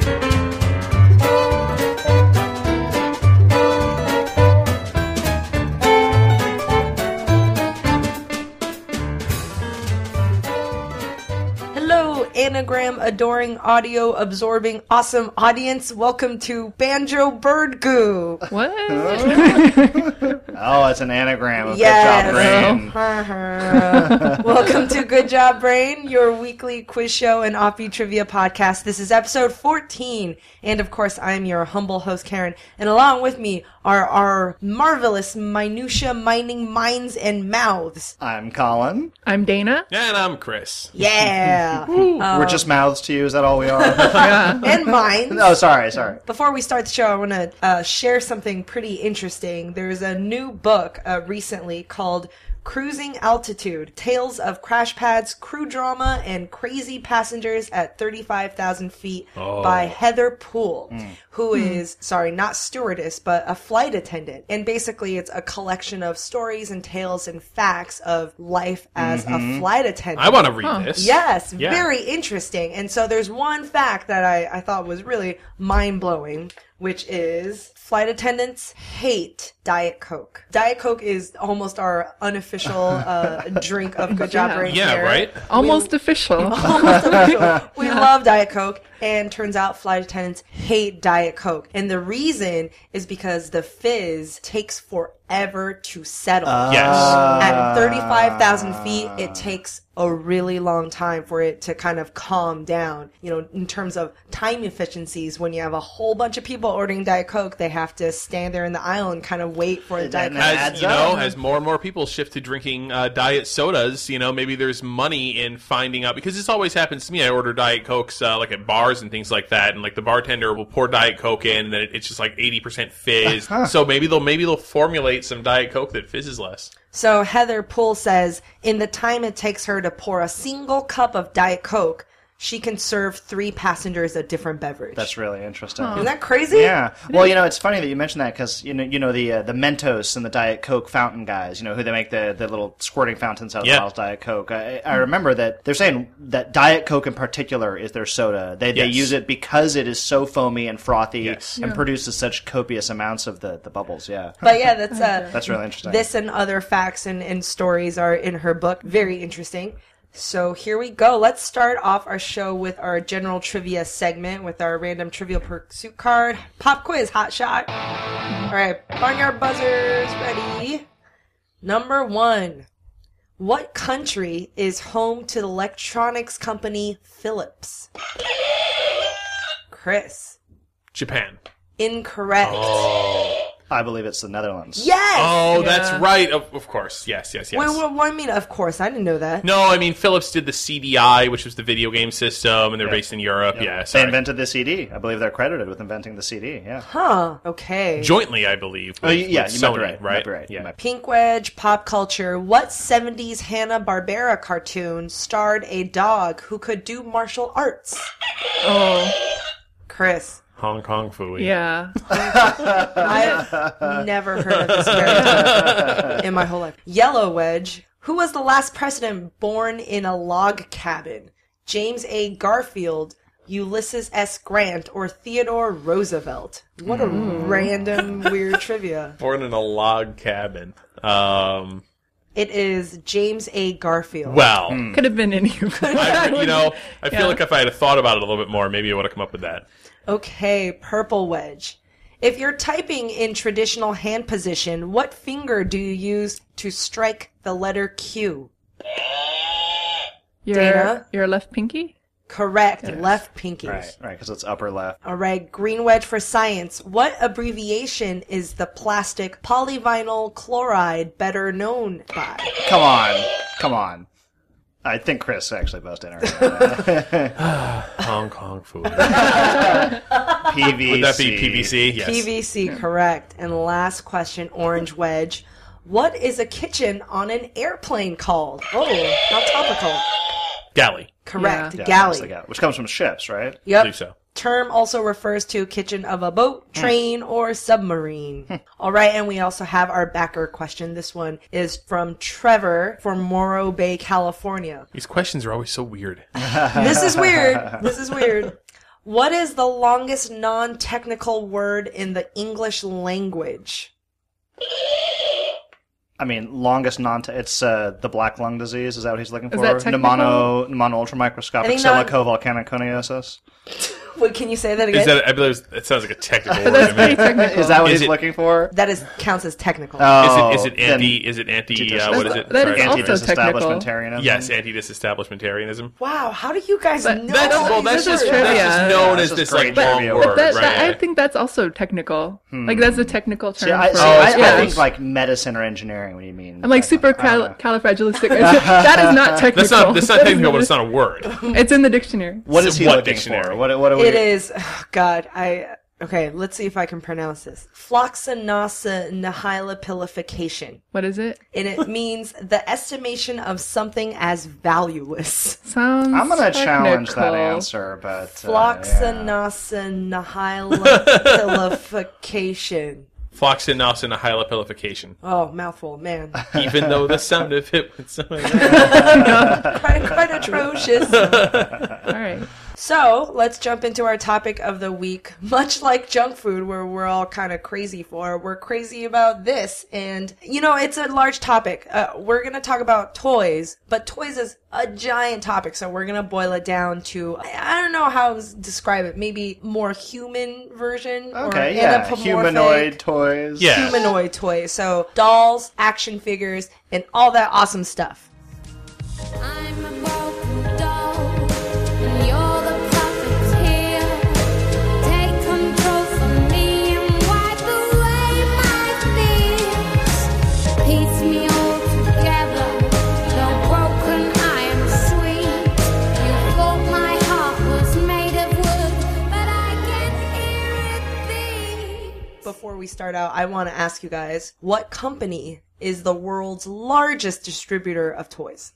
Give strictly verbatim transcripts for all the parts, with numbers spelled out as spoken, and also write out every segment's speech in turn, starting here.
Anagram adoring, audio absorbing, awesome audience. Welcome to Banjo Bird Goo. What? Oh, it's an anagram of Yes. Good Job Brain. Uh-huh. Welcome to Good Job Brain, your weekly quiz show and Offbeat Trivia podcast. This is episode fourteen. And of course, I'm your humble host, Karen. And along with me are our marvelous minutia mining minds and mouths. I'm Colin. I'm Dana. And I'm Chris. Yeah. We're just mouths to you. Is that all we are? Yeah. And minds. No, sorry, sorry. Before we start the show, I want to uh, share something pretty interesting. There's a new book uh, recently called Cruising Altitude, Tales of Crash Pads, Crew Drama, and Crazy Passengers at thirty-five thousand feet Oh. by Heather Poole, who is, sorry, not stewardess, but a flight attendant. And basically it's a collection of stories and tales and facts of life as a flight attendant. I want to read this. Yes, Yeah. very interesting. And so there's one fact that I, I thought was really mind-blowing, which is flight attendants hate Diet Coke. Diet Coke is almost our unofficial uh, drink of Good Job Yeah. Brain Yeah, here. right? Almost official. Almost official. We love Diet Coke, and turns out flight attendants hate Diet Coke. And the reason is because the fizz takes forever to settle. Yes. At thirty-five thousand feet, it takes a really long time for it to kind of calm down. You know, in terms of time efficiencies, when you have a whole bunch of people ordering Diet Coke, they have to stand there in the aisle and kind of wait for the Diet Coke. That As adds you know, up. as more and more people shift to drinking uh, diet sodas, you know, maybe there's money in finding out, because this always happens to me. I order Diet Cokes uh, like at bars and things like that, and like the bartender will pour Diet Coke in, and then it- it's just like eighty percent fizz. So maybe they'll maybe they'll formulate some Diet Coke that fizzes less. So Heather Poole says, in the time it takes her to pour a single cup of Diet Coke, she can serve three passengers a different beverage. That's really interesting. Isn't that crazy? Yeah. Well, you know, it's funny that you mentioned that because you know, you know the uh, the Mentos and the Diet Coke fountain guys. You know who they make the, the little squirting fountains out of Yeah. the bottles of Diet Coke. I, I remember that they're saying that Diet Coke in particular is their soda. They they Yes. use it because it is so foamy and frothy Yes. and produces such copious amounts of the, the bubbles. Yeah. But yeah, that's uh, That's really interesting. this and other facts and, and stories are in her book. Very interesting. So here we go. Let's start off our show with our general trivia segment with our random Trivial Pursuit card. Pop quiz, hot shot. All right, barnyard buzzers, ready. Number one. What country is home to the electronics company Philips? Chris. Japan. Incorrect. I believe it's the Netherlands. Yes! Oh, Yeah. that's right. Of, of course. Yes, yes, yes. Wait, what, what I mean, of course, I didn't know that. No, I mean, Philips did the C D I, which was the video game system, and they're Yeah. based in Europe. Yep. Yeah, They sorry. invented the C D. I believe they're credited with inventing the C D. Yeah. Huh, okay. Jointly, I believe. Oh, with- yeah, with you might be Sony, right. You might right? be right. You Yeah. might be- Pink Wedge, pop culture. What seventies Hanna-Barbera cartoon starred a dog who could do martial arts? Oh, Chris. Hong Kong Phooey. yeah. I've never heard of this character in my whole life. Yellow Wedge. Who was the last president born in a log cabin? James A. Garfield, Ulysses S. Grant, or Theodore Roosevelt? What a random, weird trivia. Born in a log cabin. Um, It is James A. Garfield. well, Could have been any of them. I, you know, I feel Yeah. like if I had thought about it a little bit more, maybe I would have come up with that. Okay, Purple Wedge. If you're typing in traditional hand position, what finger do you use to strike the letter Q? Your, Dana? your left pinky? Correct, left pinky. Right, right, because it's upper left. All right, Green Wedge for science. What abbreviation is the plastic polyvinyl chloride better known by? Come on, come on. I think Chris actually busted her. Hong Kong Phooey. P V C. Would that be P V C? Yes. P V C, correct. And last question, Orange Wedge. What is a kitchen on an airplane called? Oh, not topical. Galley. Correct, Yeah, galley. that's the galley, which comes from ships, right? I Yep. believe so. Term also refers to kitchen of a boat, train, or submarine. All right, and we also have our backer question. This one is from Trevor from Morro Bay, California. These questions are always so weird. This is weird. This is weird. What is the longest non-technical word in the English language? I mean, longest non. It's uh, the black lung disease. Is that what he's looking for? that technical? Pneumono, pneumono ultramicroscopic I think not- silicovolcanoconiosis. Wait, can you say that again? Is that? I believe it sounds like a technical word. That's to me. pretty technical. Is that what Is he's it- looking for? That is counts as technical. Oh, Is it? Is it then anti? Is it anti? Uh, what is it? That is Sorry. also technical. Anti-disestablishmentarianism. Yes, anti-disestablishmentarianism. Wow, how do you guys But know? that's- all Well, these that's just words? trivia. that's just known Yeah, as this this is like great long trivia. word, But that, right? that, I think that's also technical. Like, that's a technical term See, I, for see, Oh, I, I I suppose. think like medicine or engineering. What do you mean? I'm like super I don't know. cal- califragilistic. that is not technical. That's not. That's not That is technical, but not- it's not a word. It's in the dictionary. What is So he what looking dictionary? for? What? What? Are we, It is. Oh, God, I. Okay, let's see if I can pronounce this. Floxinaucinihilapilification. What is it? And it means the estimation of something as valueless. Sounds I'm gonna challenge that technical. answer, but uh, yeah. Floxinaucinihilapilification. Floxinaucinihilapilification. Oh, mouthful, man. Even though the sound of it would sound like quite, quite atrocious. All right. So, let's jump into our topic of the week. Much like junk food, where we're all kind of crazy for, we're crazy about this. And, you know, it's a large topic. Uh, we're going to talk about toys, but toys is a giant topic, so we're going to boil it down to, I I don't know how to describe it, maybe more human version? Okay, or yeah, anthropomorphic humanoid toys. Yeah. humanoid toys. So, dolls, action figures, and all that awesome stuff. I'm a broken doll, and you're the puppeteer. Take control from me and wipe away my fears. Piece me all together, though broken, I am sweet. You thought my heart was made of wood, but I can hear it beat. Before we start out, I want to ask you guys, what company is the world's largest distributor of toys?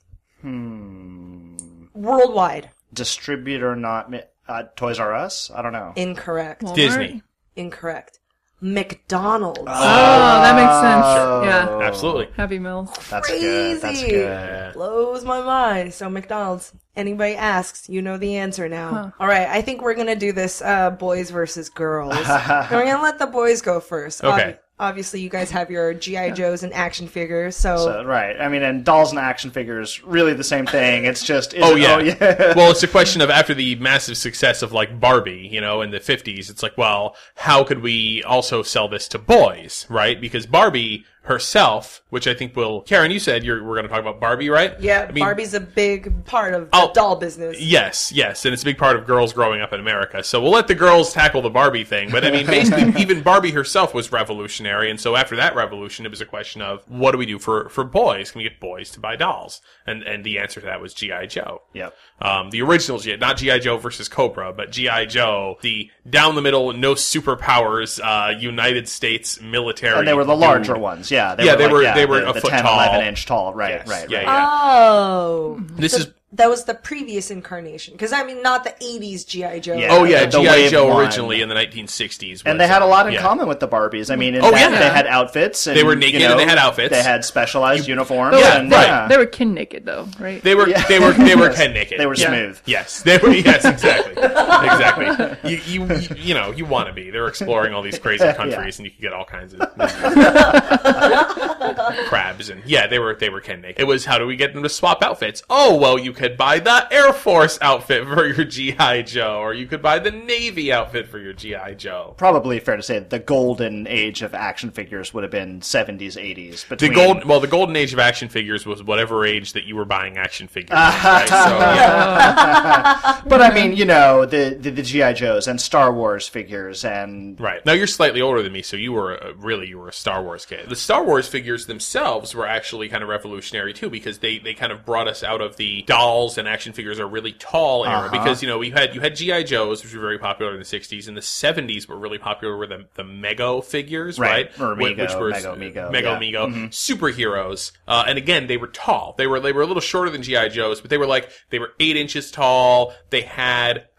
Hmm. Worldwide. Distributor, not mi- uh, Toys R Us. I don't know. Incorrect. Walmart? Disney. Incorrect. McDonald's. Oh, that makes sense. Oh. Yeah. Absolutely. Happy Meals. That's Crazy. good. That's good. Blows my mind. So McDonald's. Anybody asks, you know the answer now. All right, I think we're gonna do this uh, boys versus girls. And we're gonna let the boys go first. Okay. Ob- obviously, you guys have your G I Joes and action figures. So, So, right. I mean, and dolls and action figures, really the same thing. It's just. Is Oh it- yeah. Oh, yeah. Well, it's a question of after the massive success of like Barbie, you know, in the fifties, it's like, well, how could we also sell this to boys, right? Because Barbie herself, which I think will, Karen, you said you're, we're going to talk about Barbie, right? yeah, I mean, Barbie's a big part of the I'll- doll business. Yes, yes, and it's a big part of girls growing up in America. So we'll let the girls tackle the Barbie thing. But I mean, basically, even Barbie herself was revolutionary. And so after that revolution, it was a question of what do we do for, for boys? Can we get boys to buy dolls? And and the answer to that was G I Joe. Yep. Um, the original G, not G I Joe versus Cobra, but G I Joe, the down the middle, no superpowers, uh, United States military. And they were the larger dude. ones. Yeah. They Yeah, were they like, were- yeah, they were the, a the foot ten, tall. eleven inch tall. Right. Yes, Right. yeah, Right. yeah. Oh, This So is- that was the previous incarnation. Because I mean, not the eighties G I Joe. Yeah. Oh yeah, the G I wave Joe one. originally in the nineteen sixties. And they had a lot in yeah. common with the Barbies. I mean, in Oh, that yeah. they had outfits. And, They were you naked know, and they had outfits. They had specialized uniforms. Yeah, and, right. yeah. They were kin naked, though, right? They were Yeah. they were they were Yes. Ken naked. They were Yeah. smooth. Yes, they were. Yes, exactly, exactly. You you you, you know you want to be. They're exploring all these crazy countries, and you can get all kinds of crabs. And yeah, they were they were Ken naked. It was how do we get them to swap outfits? Oh well, you could buy the Air Force outfit for your G I Joe, or you could buy the Navy outfit for your G I Joe. Probably fair to say that the golden age of action figures would have been seventies, eighties. The Between, gold, well, the golden age of action figures was whatever age that you were buying action figures. right? So, yeah. But I mean, you know, the, the, the G I Joes and Star Wars figures and. Right. Now you're slightly older than me, so you were a, really you were a Star Wars kid. The Star Wars figures themselves were actually kind of revolutionary too, because they, they kind of brought us out of the dolls and action figures are really tall era. Uh-huh. Because you know we had you had G I Joes, which were very popular in the sixties. In the seventies, were really popular were the the Mego figures, Right. right? Or Wh- Mego, which were Mego, Mego, Mego, yeah. Mego, Mhm. superheroes. Uh, and again, they were tall. They were they were a little shorter than G I Joes, but they were like they were eight inches tall. They had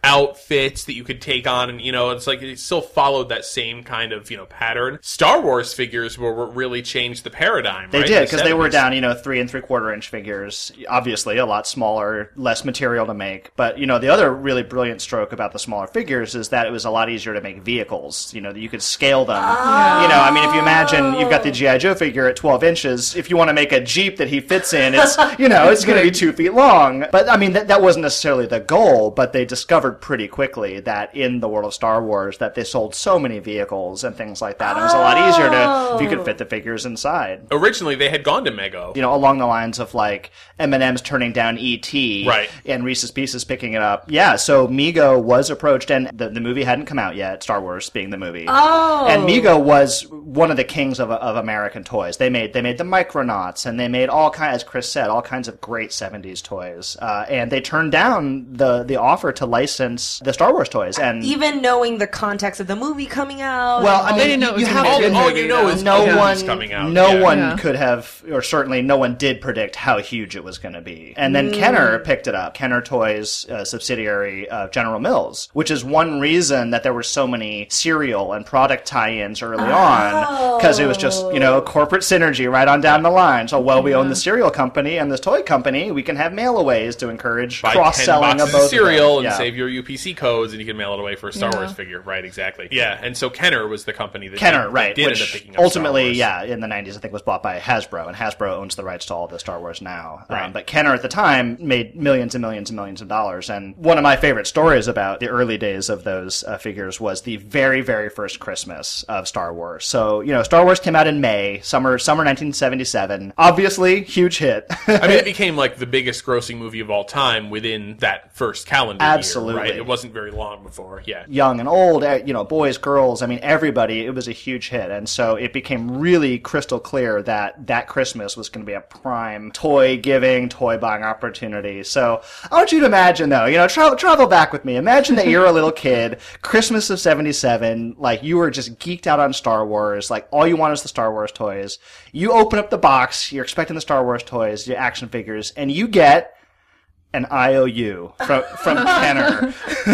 outfits that you could take on, and you know, it's like it still followed that same kind of you know pattern. Star Wars figures were what really changed the paradigm. They right? did, In the because they were seventies. down, you know, three and three quarter inch figures. Obviously, a lot smaller, less material to make. But, you know, the other really brilliant stroke about the smaller figures is that it was a lot easier to make vehicles. You know, that you could scale them. Oh. You know, I mean, if you imagine you've got the G I. Joe figure at twelve inches, if you want to make a Jeep that he fits in, it's, you know, it's going to be two feet long. But, I mean, that, that wasn't necessarily the goal, but they discovered pretty quickly that in the world of Star Wars that they sold so many vehicles and things like that. And it was a lot easier to, if you could fit the figures inside. Originally, they had gone to Mego. You know, along the lines of like M and M's turning down E T Right. and Reese's Pieces picking it up. Yeah, so Mego was approached, and the, the movie hadn't come out yet, Star Wars being the movie. Oh. And Mego was one of the kings of, of American toys. They made they made the Micronauts, and they made all kinds, as Chris said, all kinds of great seventies toys. Uh, and they turned down the, the offer to license the Star Wars toys. And Even knowing the context of the movie coming out. well, I mean, They didn't know it was you gonna have be a to- good all movie, you know though. is no the one, movie's coming out. no Yeah. one Yeah. could have, or certainly no one did predict how huge it was going to be. And then Kenner picked it up. Kenner Toys, uh, subsidiary of General Mills, which is one reason that there were so many cereal and product tie-ins early on, because it was just, you know, corporate synergy right on down the line. So, well, we own the cereal company and this toy company, we can have mail-aways to encourage Buy ten cross-selling boxes of both of cereal of them. and Yeah. save your U P C codes, and you can mail it away for a Star Yeah. Wars figure. Right, exactly. Yeah, and so Kenner was the company that Kenner, did, right, did end up which picking up Star ultimately, Wars. yeah, in the nineties, I think was bought by Hasbro, and Hasbro owns the rights to all the Star Wars now. Right. Um, but Kenner at the time made millions and millions and millions of dollars, and one of my favorite stories about the early days of those uh, figures was the very, very first Christmas of Star Wars. So, you know, Star Wars came out in May, summer, summer nineteen seventy-seven. Obviously, huge hit. I mean, it became like the biggest grossing movie of all time within that first calendar Absolutely. year, right? It wasn't very long before, yeah. Young and old, eh, you know, boys, girls, I mean, everybody, it was a huge hit. And so it became really crystal clear that that Christmas was going to be a prime toy giving, toy buying opportunity. So I want you to imagine, though, you know, travel, travel back with me. Imagine that you're a little kid, Christmas of seventy-seven, like you were just geeked out on Star Wars, like all you want is the Star Wars toys. You open up the box, you're expecting the Star Wars toys, your action figures, and you get an I O U from, from Kenner,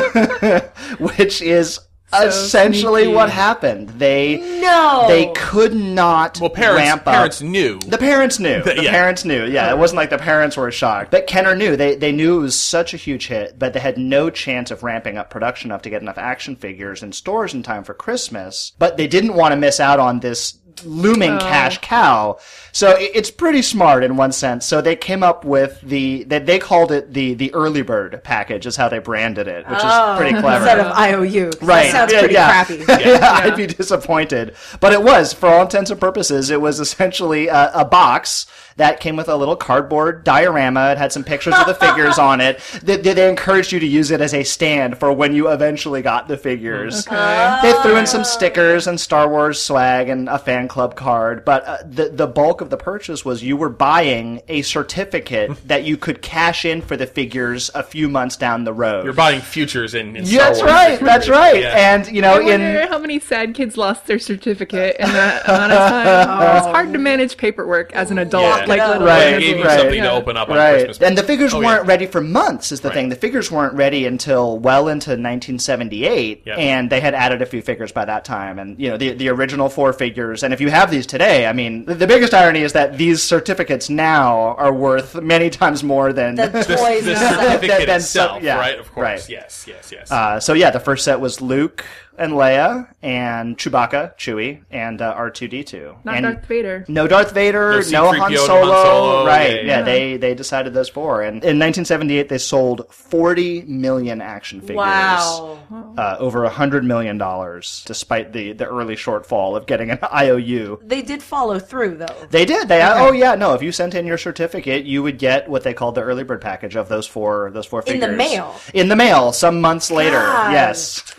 which is essentially sneaky. what happened. They No. they could not Well, parents, ramp up. parents knew. The parents knew. The Yeah. parents knew. Yeah, it wasn't like the parents were shocked. But Kenner knew. They they knew it was such a huge hit, but they had no chance of ramping up production enough to get enough action figures in stores in time for Christmas. But they didn't want to miss out on this looming Oh. cash cow. So it- it's pretty smart in one sense. So they came up with the, they, they called it the, the early bird package is how they branded it, which Oh, is pretty clever. Instead of I O U. Right. That sounds Yeah, pretty yeah. crappy. Yeah, I'd be disappointed. But it was, for all intents and purposes, it was essentially a, a box that came with a little cardboard diorama. It had some pictures of the figures on it. They, they, they encouraged you to use it as a stand for when you eventually got the figures. Okay. They threw in some stickers and Star Wars swag and a fan club card, but uh, the the bulk of the purchase was you were buying a certificate that you could cash in for the figures a few months down the road. You're buying futures in, in Star Yeah, that's Wars right. figures. That's right. Yeah. And you know, I wonder in how many sad kids lost their certificate in that amount of time. It's hard to manage paperwork as an adult, Yeah. like little Right, They gave you right. something Yeah. to open up on right, Christmas. and the figures Oh, weren't yeah. ready for months. Is the Right. thing. The figures weren't ready until well into nineteen seventy-eight, Yep. and they had added a few figures by that time. And you know, the the original four figures. And if you have these today, I mean, the, the biggest irony is that these certificates now are worth many times more than. The The, toys the themselves. certificate Then so- itself, yeah, right? Of course. right. Yes, yes, yes. Uh, so yeah, the first set was Luke and Leia and Chewbacca, Chewie, and uh, R two D two. Not and Darth Vader. No Darth Vader, No no, C three P O, Han no Han Solo. Solo, Right, yeah, yeah, yeah. they they decided those four. And in nineteen seventy-eight, they sold forty million action figures. Wow. Uh, over one hundred million dollars, despite the, the early shortfall of getting an I O U. They did follow through, though. They did. They oh yeah no. If you sent in your certificate, you would get what they called the early bird package of those four those four In figures the mail? In the mail, some months later. God. Yes.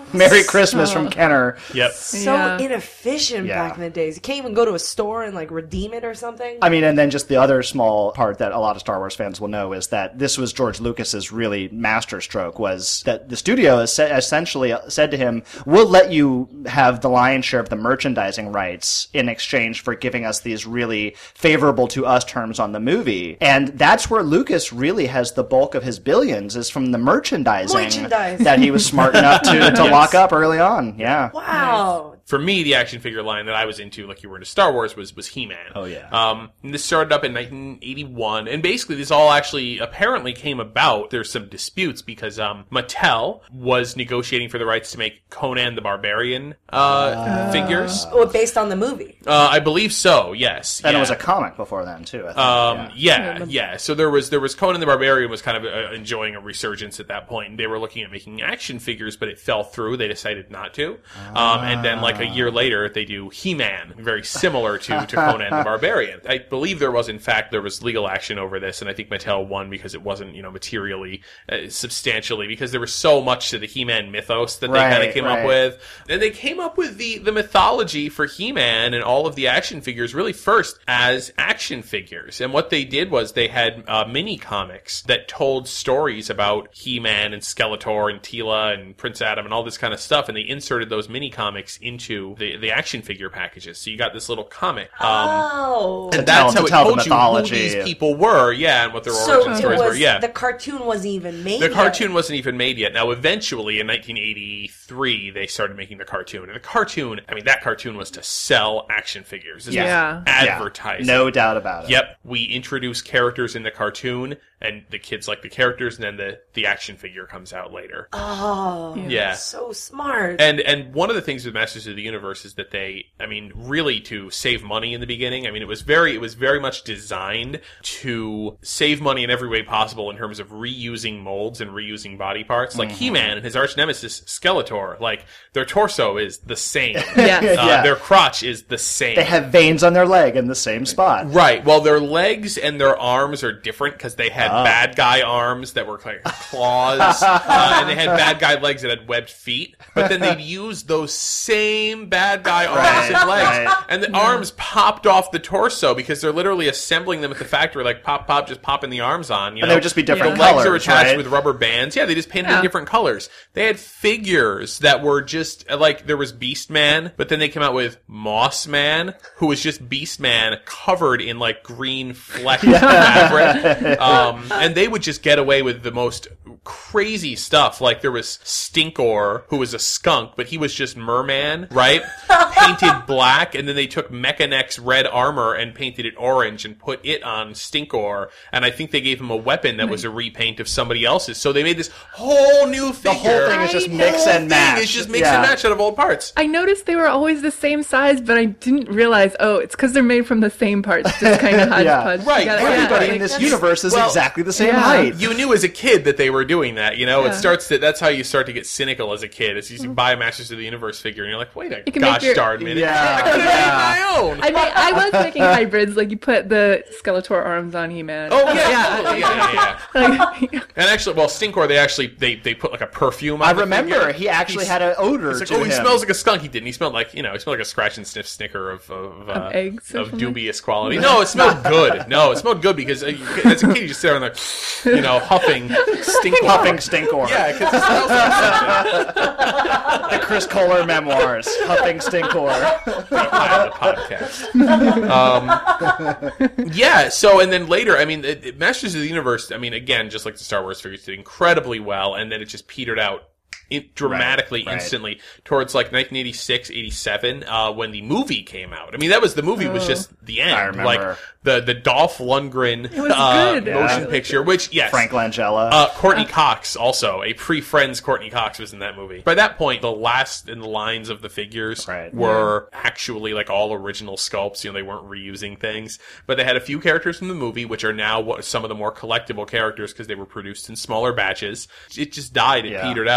Merry Christmas from Kenner. Yep. So Yeah. inefficient Yeah. back in the days. You can't even go to a store and like redeem it or something. I mean, and then just the other small part that a lot of Star Wars fans will know is that this was George Lucas's really master stroke, was that the studio es- essentially said to him, we'll let you have the lion's share of the merchandising rights in exchange for giving us these really favorable to us terms on the movie. And that's where Lucas really has the bulk of his billions, is from the merchandising Merchandise. that he was smart enough to, to Yes. lock up early on. Yeah. Wow. For me, the action figure line that I was into, like you were into Star Wars, was was He-Man. Oh, yeah. Um, and this started up in nineteen eighty-one, and basically this all actually apparently came about. There's some disputes because um, Mattel was negotiating for the rights to make Conan the Barbarian uh, figures. Oh, based on the movie. Uh, I believe so. Yes. And yeah. it was a comic before then, too, I think. Um, yeah. yeah, yeah. So there was there was Conan the Barbarian was kind of uh, enjoying a resurgence at that point, and they were looking at making action figures, but it fell through. They decided not to. Um, and then like a year later, they do He-Man, very similar to, to Conan the Barbarian. I believe there was, in fact, there was legal action over this, and I think Mattel won because it wasn't, you know, materially, uh, substantially, because there was so much to the He-Man mythos that they kind Right, of came right. up with. And they came up with the, the mythology for He-Man and all of the action figures really first as action figures. And what they did was they had uh, mini comics that told stories about He-Man and Skeletor and Teela and Prince Adam and all this kind of stuff, and they inserted those mini comics into the, the action figure packages. So you got this little comic. Um, Oh. and tell- that's how to it tell the told you who mythology. these people were, yeah, and what their So origin it stories was, were, yeah. the cartoon wasn't even made The yet. cartoon wasn't even made yet. Now, eventually, in nineteen eighty-three, they started making the cartoon. And the cartoon, I mean, that cartoon was to sell action figures. This Yeah. was Yeah. advertising. No doubt about it. Yep. We introduce characters in the cartoon, and the kids like the characters, and then the, the action figure comes out later. Oh. Yeah. So smart. And and one of the things with Masters of the Universe is that they, I mean, really to save money in the beginning. I mean, it was very, it was very much designed to save money in every way possible in terms of reusing molds and reusing body parts. Like He-Man and his arch nemesis Skeletor, like their torso is the same. Yes. Uh, Yeah. Their crotch is the same. They have veins on their leg in the same spot. Right. Well, their legs and their arms are different because they had Oh. bad guy arms that were like claws, uh, and they had bad guy legs that had webbed feet. But then they'd use those same bad guy arms Right, and legs, right. and the arms popped off the torso because they're literally assembling them at the factory, like pop, pop, just popping the arms on. You And know? they would just be different The legs colors, are attached right? with rubber bands. Yeah, they just painted Yeah. in different colors. They had figures that were just uh, like there was Beast Man, but then they came out with Moss Man, who was just Beast Man covered in like green flecked fabric. Um, and they would just get away with the most crazy stuff. Like there was Stinkor, who was a skunk, but he was just Merman, right? Painted black, and then they took Mechanex's red armor and painted it orange and put it on Stinkor. And I think they gave him a weapon that was a repaint of somebody else's. So they made this whole new figure. The whole thing is just I mix The and match. thing is just mix Yeah. and match out of old parts. I noticed they were always the same size, but I didn't realize, oh, it's because they're made from the same parts. Just kind of hodgepodge. Right. You gotta- Everybody yeah, in this like, universe is Well, exactly the same yeah. height. You knew as a kid that they were doing that, you know? It Yeah. starts to, that's how you start to get cynical as a kid. Is you buy a Masters of the Universe figure and you're like, wait a You can make gosh your- darn minute. Yeah. I could have Yeah. made my own. I mean, I was making hybrids, like you put the Skeletor arms on He-Man. Oh yeah, yeah. totally. yeah, yeah, yeah. Like, And actually, well, Stinkor, they actually they, they put like a perfume on. I the remember figure. he actually He's- had an odor It's like, to oh, him. he smells like a skunk. He didn't. He smelled like, you know, he smelled like a scratch and sniff snicker of of, uh, Of eggs or of something? dubious quality. No, it smelled good. No, it smelled good because uh, you- as a kid you just sit there and like, you know, huffing Stinkor. Puffing Stinkor. Yeah, because it smells like something. The Chris Kohler memoirs. Huffing Stinkor. the podcast. Um, yeah. So, and then later, I mean, it, it- Masters of the Universe. I mean, again, just like the Star Wars figures, did incredibly well, and then it just petered out. It dramatically, Right, right. instantly, towards like nineteen eighty-six, eighty-seven, uh, when the movie came out. I mean, that was the movie was just the end. I remember. Like the the Dolph Lundgren was uh, good. motion Yeah. picture, which yes, Frank Langella. uh, Courtney Cox, also a pre-Friends Courtney Cox, was in that movie. By that point, the last in the lines of the figures Right. were actually like all original sculpts. You know, they weren't reusing things, but they had a few characters from the movie, which are now what, some of the more collectible characters because they were produced in smaller batches. It just died. It Yeah. petered out. They've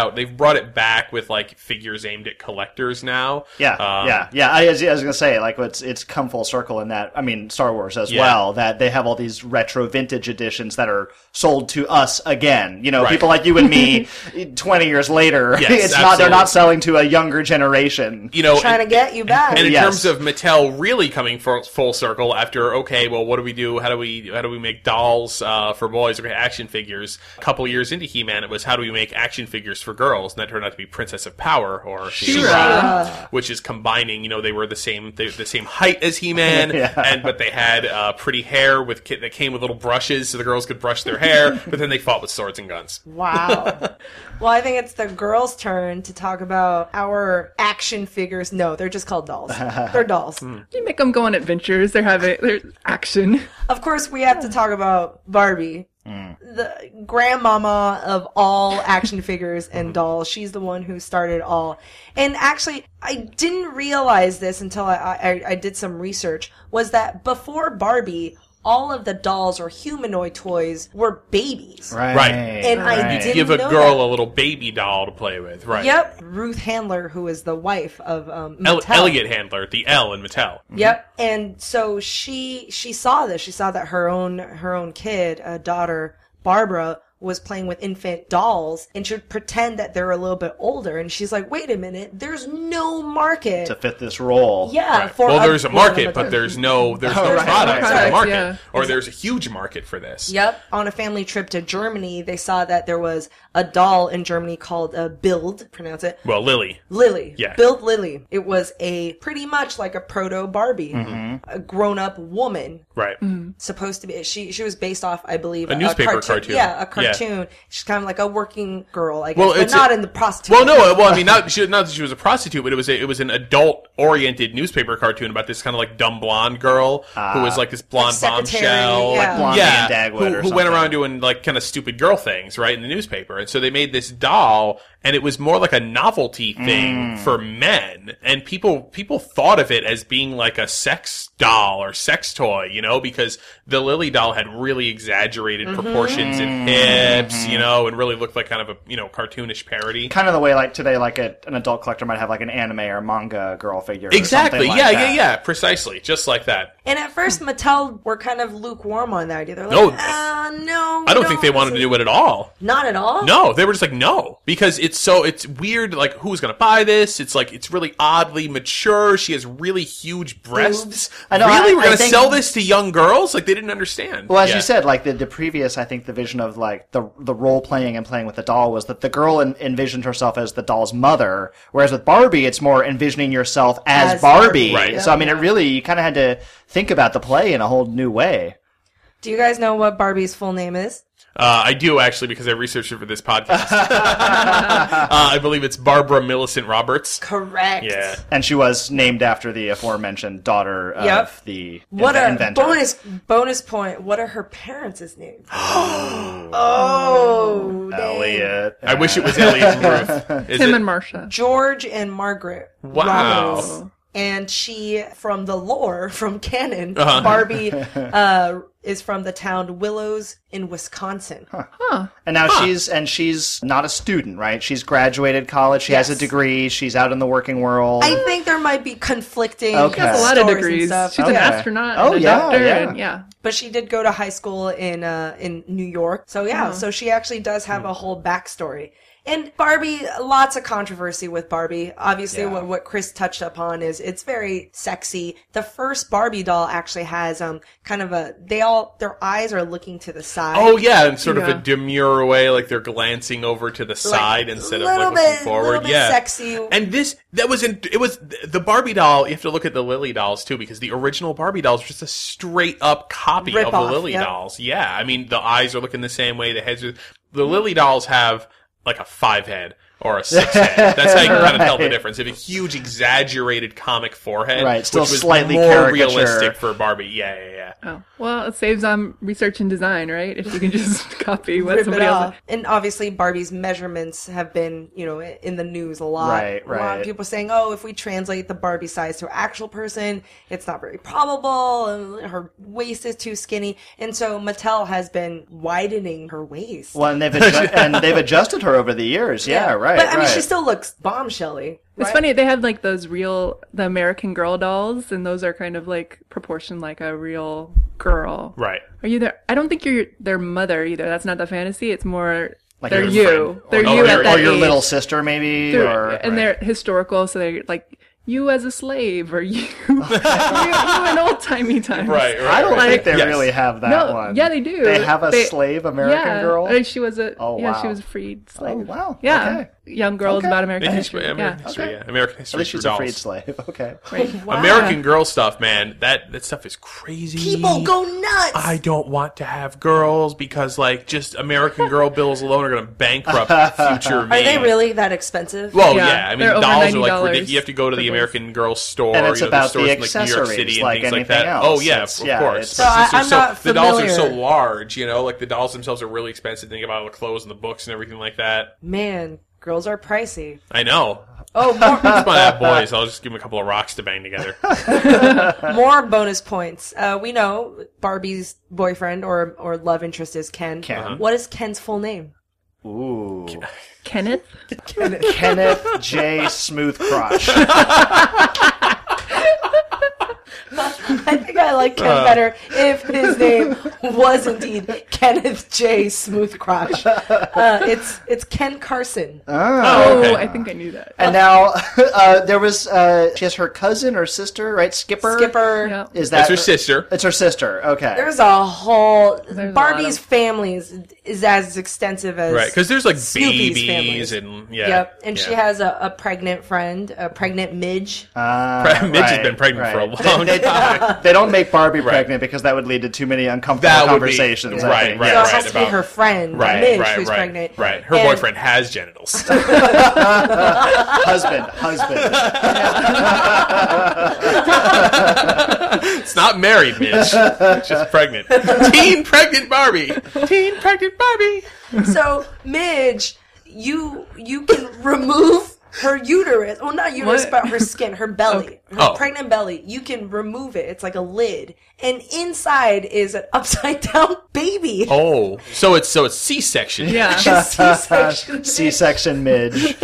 brought it back with like figures aimed at collectors now. Yeah, Um, yeah, yeah. I, was- I was gonna say, like, it's it's come full circle in that. I mean, Star Wars as Yeah. well. That they have all these retro vintage editions that are sold to us again. You know, Right. people like you and me, twenty years later. Yes, it's not. They're not absolutely. selling to a younger generation. You know, Trying to get you back. And in Yes. terms of Mattel really coming full, full circle after, okay, well, what do we do? How do we how do we make dolls uh, for boys? Okay, action figures. A couple years into He-Man, it was how do we make action figures for girls? And that turned out to be Princess of Power or She-Ra, which is combining. You know, they were the same they, the same height as He-Man, Yeah. and but they had uh, pretty hair with ki- that came with little brushes, so the girls could brush their hair. But then they fought with swords and guns. Wow. Well, I think it's the girls' turn to talk about our action figures. No, they're just called dolls. They're dolls. You make them go on adventures. They're having there's action. Of course, we have to talk about Barbie, the grandmama of all action figures and dolls. She's the one who started all. And actually, I didn't realize this until I, I, I did some research, was that before Barbie, all of the dolls or humanoid toys were babies. Right. Right. And I right. didn't Give a know girl that. a little baby doll to play with, right? Yep. Ruth Handler, who is the wife of um, El- Mattel. Elliot Handler, the L in Mattel. Yep. And so she she saw this. She saw that her own her own kid, a daughter, Barbara, was playing with infant dolls and she would pretend that they're a little bit older. And she's like, wait a minute, there's no market. To fit this role. Yeah. Right. For well, a- there's a for them market, to- but there's no there's Oh, no right, products right, in the right. market, Yeah. or there's a huge market for this. Yep. On a family trip to Germany, they saw that there was a doll in Germany called uh, Bild, pronounce it. Well, Lily. Lily. Yeah. Bild Lily. It was a pretty much like a proto Barbie, a grown up woman. Right. Supposed to be she she was based off I believe A newspaper cartoon. yeah a Yeah. cartoon. She's kind of like a working girl I guess, Well, but it's not a- in the prostitute Well, no. Well, I mean, not she, not that she was a prostitute, but it was a, it was an adult oriented newspaper cartoon about this kind of like dumb blonde girl who was like this blonde Like secretary, bombshell, yeah. Like Blondie yeah, and Dagwood who, or who went something. around doing like kind of stupid girl things, right, in the newspaper. And so they made this doll, and it was more like a novelty thing Mm. for men, and people people thought of it as being like a sex doll or sex toy, you know, because the Lily doll had really exaggerated Mm-hmm. proportions and hips, you know, and really looked like kind of a you know cartoonish parody. Kind of the way, like, today, like, a, an adult collector might have, like, an anime or manga girl figure. or Exactly. something like yeah, that. yeah, yeah. Precisely. Just like that. and at first Mattel were kind of lukewarm on that idea. They're like No. uh, no I don't think they wanted to do it at all. not at all No, they were just like, no. Because it's so, it's weird, like, who's gonna buy this? It's like, it's really oddly mature. She has really huge breasts. I know, Really? I- We're I gonna think- sell this to young girls? Like, they didn't understand. Well, as Yeah. you said, like the, the previous, I think the vision of like the the role playing and playing with the doll was that the girl en- envisioned herself as the doll's mother, whereas with Barbie, it's more envisioning yourself as, As Barbie. Barbie, Right. So I mean, it really you kind of had to think about the play in a whole new way. do you guys know what Barbie's full name is? Uh, I do, actually, because I researched it for this podcast. uh, I believe it's Barbara Millicent Roberts. Correct. Yeah. And she was named after the aforementioned daughter of Yep. the What inve- a inventor. bonus bonus point. What are her parents' names? oh, dang. Elliot. I wish it was Elliot and Ruth. Is Tim it? and Marsha. George and Margaret Wow. Roberts. And she, from the lore, from canon, Uh-huh. Barbie uh, is from the town Willows in Wisconsin. And now she's and she's not a student, right? She's graduated college. She has Yes. a degree. She's out in the working world. I think there might be conflicting Okay. She has a lot of stories and degrees. stuff. She's an Okay. astronaut Oh, and a yeah, doctor, yeah. and yeah. But she did go to high school in uh, in New York. So yeah, so she actually does have a whole backstory. And Barbie, lots of controversy with Barbie. Obviously, Yeah. what, what Chris touched upon is it's very sexy. The first Barbie doll actually has um kind of a they all their eyes are looking to the side. Oh, yeah, in sort of a Yeah. demure way, like they're glancing over to the Like, side instead of little like looking bit- forward. little bit yeah, sexy. And this, that was in, it was the Barbie doll. You have to look at the Lily dolls too, because the original Barbie dolls were just a straight up copy Rip of off, the Lily yep. dolls. Yeah, I mean the eyes are looking the same way. The heads are. The Lily dolls have like a five head. Or a six head. That's how you can kind of tell the Right. difference. They have a huge, exaggerated comic forehead, Right, still which was slightly more caricature. realistic for Barbie. Yeah, yeah, yeah. Oh, well, it saves on research and design, right? If you can just copy what Rip it somebody else. off. And obviously, Barbie's measurements have been, you know, in the news a lot. Right, A lot of right. people saying, "Oh, if we translate the Barbie size to an actual person, it's not very probable. And her waist is too skinny." And so Mattel has been widening her waist. Well, and they've adju- and they've adjusted her over the years. Yeah, Yeah. right. But I mean, right. she still looks bombshelly. It's right? funny, they have like those real, the American Girl dolls, and those are kind of like proportioned like a real girl. Right. Are you their, I don't think you're their mother either. That's not the fantasy. It's more, Like they're your you. friend. They're Or- you or at your- that or your age. little sister, maybe, They're- or and right. they're historical, so they're like, you as a slave, or you, you, you in old timey times. Right, right. I don't right. think they Yes. really have that No, one. yeah, they do. They have a They- slave American yeah, girl. uh, she was a Oh, yeah, she wow. was a freed slave. Oh, wow. Yeah, Okay. young girls Okay. about American Yeah, history. American yeah, history, Okay. yeah. American At history least through she's a dolls. freed slave. Okay. right. Wow. American Girl stuff, man. That that stuff is crazy. People go nuts. I don't want to have girls because, like, just American Girl bills alone are going to bankrupt future me. Are they really that expensive? Well, Yeah, yeah. I mean, they're over dolls are ninety like dollars ridiculous. You have to go to for the those. American Girl store, And it's you know, about the the stores in, like New York accessories, City and like things like anything that. else. Oh yeah, It's- of yeah, course. it's- So I- They're I'm not the dolls are so familiar. large, you know, like the dolls themselves are really expensive. Think about all the clothes and the books and everything like that. Man, girls are pricey. I know. Oh, more, That's my bad boys. I'll just give them a couple of rocks to bang together. more bonus points. Uh, we know Barbie's boyfriend or or love interest is Ken. Ken. Uh-huh. What is Ken's full name? Ooh. Kenneth. Kenneth J. Smooth Crotch. I think I like Ken Uh. better if his name was indeed Kenneth J. Smoothcrotch. Uh, it's it's Ken Carson. Oh, okay. I think I knew that. And now uh, there was uh, she has her cousin or sister, right? Skipper. Skipper. Yeah. Is that That's her sister. It's her sister. Okay. There's a whole There's a Barbie's lot of- family is, is as extensive as Right, because there's like Snoopy's babies families. and yeah. Yep, and she yeah. has a, a pregnant friend, a pregnant midge. Uh, Pre- Midge has right, been pregnant for a right. long they, they- time. They don't make Barbie pregnant because that would lead to too many uncomfortable That would be- conversations. I right, think. right, so Yes. it has to be about- her friend, Right, Midge, right, who's right, pregnant. right. Her And- boyfriend has genitals. Husband, husband. It's not married, Midge. It's just pregnant. Teen pregnant Barbie. Teen pregnant Barbie. So Midge, you you can remove her uterus. Well, not uterus, What? but her skin, her belly, her Oh. pregnant belly. You can remove it. It's like a lid, and inside is an upside down baby. Oh, so it's so it's C-section. Yeah. C-section. C-section Midge.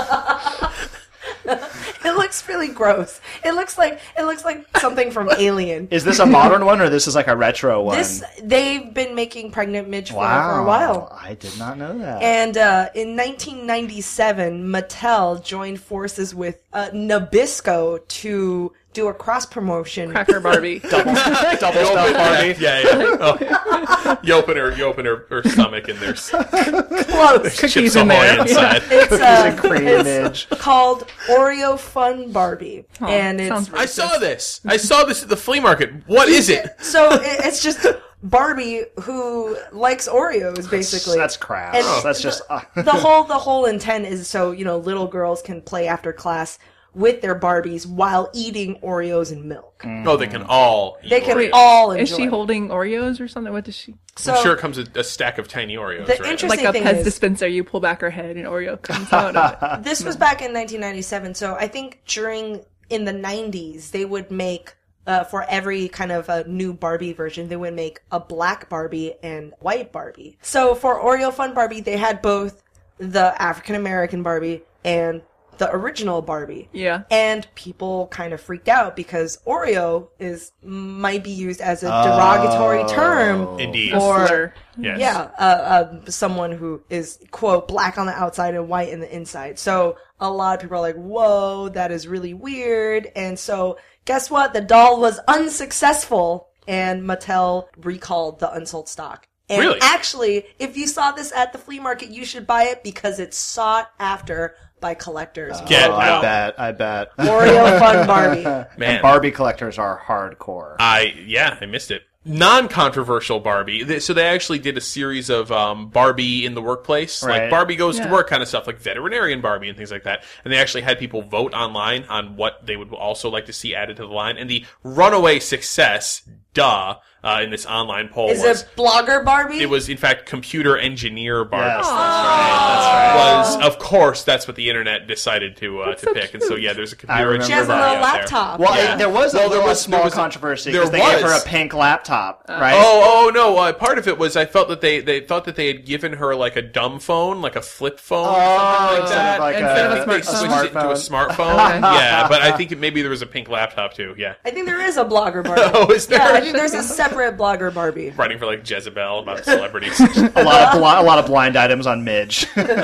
It looks really gross. It looks like it looks like something from Alien. Is this a modern one or this is like a retro one? This they've been making pregnant Midge for, wow. for a while. I did not know that. And uh, in nineteen ninety-seven, Mattel joined forces with uh, Nabisco to do a cross promotion. Cracker Barbie. double double You open, stuff Barbie. yeah, yeah. Oh. You open her, you open her, her stomach, and there's Close. chips Cookies in Ahoy there. inside. It's, uh, cream it's Midge. called Oreo Fun Barbie, and it's sounds I saw this. I saw this at the flea market. What is it? so it, it's just Barbie who likes Oreos, basically. That's crap. And That's just. Uh, the whole the whole intent is so you know little girls can play after class with their Barbies while eating Oreos and milk. Oh, they can all. Eat They can Oreos. all enjoy. Is she holding Oreos or something? What does she? So I'm sure it comes with a stack of tiny Oreos. The right? interesting- Like a thing Pez is- dispenser, you pull back her head and Oreo comes out of it. this was back in nineteen ninety-seven. So I think during in the nineties they would make. Uh, for every kind of a new Barbie version, they would make a black Barbie and white Barbie. So for Oreo Fun Barbie, they had both the African American Barbie and the original Barbie. Yeah. And people kind of freaked out because Oreo is might be used as a derogatory term Indeed. for Slur. Yes. yeah, uh, uh, someone who is, quote, black on the outside and white in the inside. So a lot of people are like, whoa, that is really weird. And so guess what? The doll was unsuccessful and Mattel recalled the unsold stock. And Really? actually, if you saw this at the flea market, you should buy it because it's sought after by collectors. Get oh, I out. bet. I bet. Oreo Fun Barbie. Man. And Barbie collectors are hardcore. I yeah, I missed it. Non-controversial Barbie. They- So they actually did a series of um, Barbie in the workplace, Right. like Barbie goes to Yeah. work kind of stuff, like veterinarian Barbie and things like that. And they actually had people vote online on what they would also like to see added to the line. And the runaway success, duh, uh, in this online poll Is was it blogger Barbie? it was in fact computer engineer Barbie. Yes, that's right. That's right. Was of course that's what the internet decided to uh, That's to so pick, and so cute. yeah, there's a I computer remember She has a engineer little Barbie out there. laptop. Well, Yeah. it- there was a Well, there little was- small there was a- controversy there because they gave her a was. pink laptop, right? Oh, oh no! Uh, part of it was I felt that they, they thought that they had given her like a dumb phone, like a flip phone, or something like instead that. of like Instead a, of a They smartphone. switched it to a smartphone. Okay. Yeah, but I think it, maybe there was a pink laptop too. Yeah, I think there is a blogger Barbie. Oh, is there? Yeah, I think there's a separate blogger Barbie. writing for like Jezebel about celebrities. a lot of bli- a lot of blind items on Midge.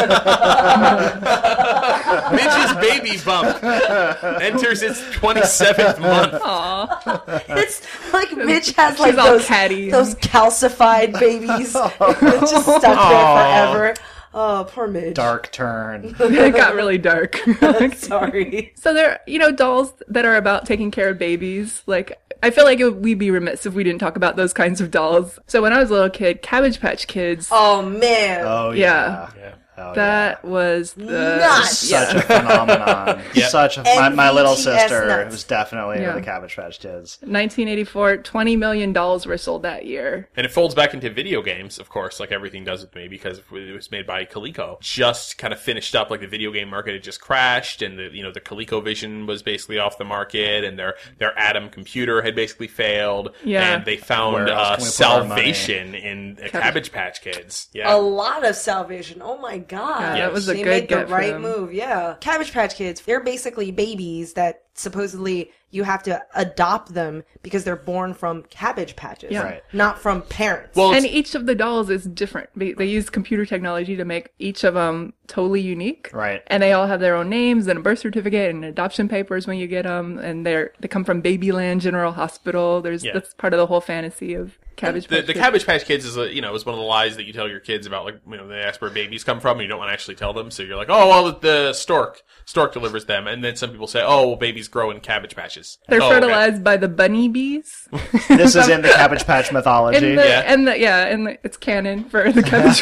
Midge's baby bump enters its twenty-seventh month. Aw. It's like Mitch has like She's all those, catty. those calcified babies just stuck there forever. Oh, poor Midge. Dark turn. It got really dark. Sorry. So there, you know, dolls that are about taking care of babies. Like, I feel like it would, we'd be remiss if we didn't talk about those kinds of dolls. So when I was a little kid, Cabbage Patch Kids, Oh man. Oh Yeah. yeah. Oh, that was the Nuts. Such yeah. a phenomenon. Yeah. Such a my, my little M V T S sister nuts. was definitely Yeah. into the Cabbage Patch Kids. nineteen eighty-four, twenty million dolls were sold that year. And it folds back into video games, of course, like everything does with me, because it was made by Coleco. Just kind of finished up, like the video game market had just crashed, and the you know the ColecoVision was basically off the market, and their their Atom computer had basically failed. Yeah. And they found Where else uh, can we put our money? salvation in uh, Cabbage Patch Kids. Yeah. A lot of salvation. Oh my god. Yeah, that was a they good made the get for right them. move. Yeah. Cabbage Patch Kids, they're basically babies that supposedly you have to adopt them because they're born from cabbage patches, Yeah. Right. not from parents. Well, And it's- each of the dolls is different. They, they use computer technology to make each of them totally unique. Right. And they all have their own names and a birth certificate and adoption papers when you get them. And they're they come from Babyland General Hospital. There's Yeah. that's part of the whole fantasy of Cabbage the, Patch the Kids. Cabbage Patch Kids is a, you know is one of the lies that you tell your kids about, like, you know, they ask where babies come from and you don't want to actually tell them, so you're like, oh well, the stork stork delivers them, and then some people say, oh well, babies grow in cabbage patches. They're Oh, okay. fertilized by the bunny bees. This is in the Cabbage Patch mythology. And the, Yeah. and the, yeah, and the, it's canon for the Cabbage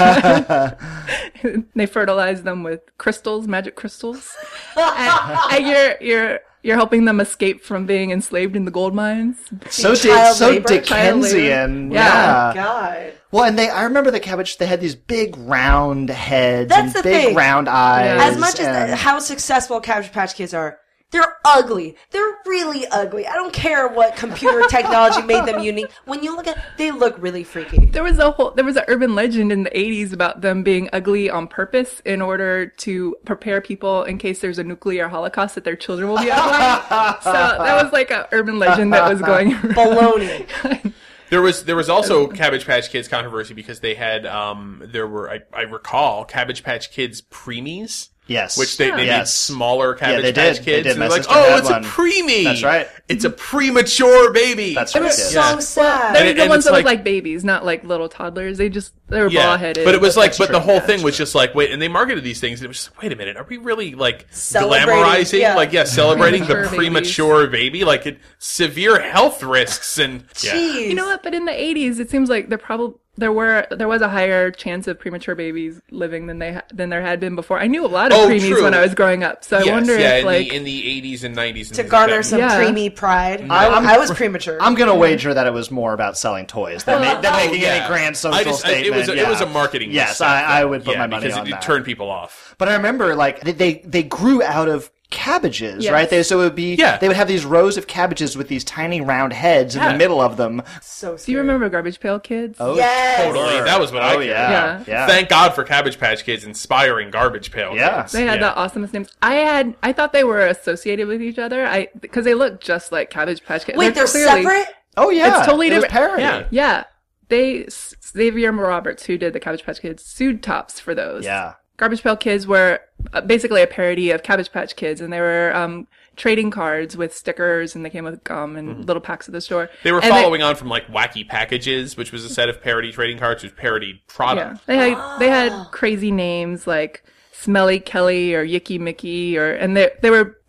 Patch. They fertilize them with crystals, magic crystals. and, and you're, you're, you're helping them escape from being enslaved in the gold mines. so Child di- so labor? Child labor. Dickensian. Yeah. Yeah. God. Well, and they I remember the Cabbage. They had these big round heads That's and the big thing. round eyes. Yeah. As much as and- the, how successful Cabbage Patch Kids are, they're ugly. They're really ugly. I don't care what computer technology made them unique. When you look at, they look really freaky. There was a whole, there was an urban legend in the eighties about them being ugly on purpose in order to prepare people in case there's a nuclear holocaust that their children will be ugly. So that was like an urban legend that was going around. Baloney. There was there was also Cabbage Patch Kids controversy because they had um there were I, I recall Cabbage Patch Kids preemies. Yes. Which they, they made Yes. smaller Cabbage they Patch did. They Kids. did. And My they're like, sister oh, had it's one. a preemie. That's right. It's a premature baby. That's It right. was yes. so Yeah. sad. They And were it- the and ones it's that like- looked like babies, not like little toddlers. They just, they were Yeah, bald headed. but it was like, That's but true, the whole that's thing was true. just like, wait, and they marketed these things, and it was just, wait a minute, are we really like Celebrating, glamorizing, yeah. like, yeah, celebrating the Premature premature baby, like it, severe health risks, and yeah. Jeez. You know what? But in the eighties, it seems like there probably there were there was a higher chance of premature babies living than they ha- than there had been before. I knew a lot of Oh, preemies true. when I was growing up, so I Yes, wonder yeah, if in like the in the eighties and nineties and To things like garner that. some Yeah. preemie pride. I, I'm- I was premature. I'm gonna wager that it was more about selling toys than, ma- than Oh, making yeah. any grand social I just, I- statement. it was a, yeah. it was a marketing. Yes, mistake, I, I though. would put yeah, my money because on it, that. it turned people off. But I remember, like, they they, they grew out of cabbages, Yes. right? They so it would be Yeah. they would have these rows of cabbages with these tiny round heads in Yeah. the middle of them. so do you remember Garbage Pail Kids? Oh, Yes. Totally, that was what I oh, cared yeah. about. yeah. Thank God for Cabbage Patch Kids inspiring Garbage Pail Yeah. Kids. They had yeah. the awesomest names. I had I thought they were associated with each other. I because they look just like Cabbage Patch Kids. Wait, they're, clearly- separate? Oh yeah, It's totally it was different. parody. Yeah. Yeah, they Xavier Roberts, who did the Cabbage Patch Kids, sued Tops for those. Yeah. Garbage Pail Kids were uh, basically a parody of Cabbage Patch Kids, and they were um, trading cards with stickers, and they came with gum and little packs at the store. They were And following on from like Wacky Packages, which was a set of parody trading cards, which parodied Yeah, product. they had they had crazy names like Smelly Kelly or Yicky Mickey, or and they they were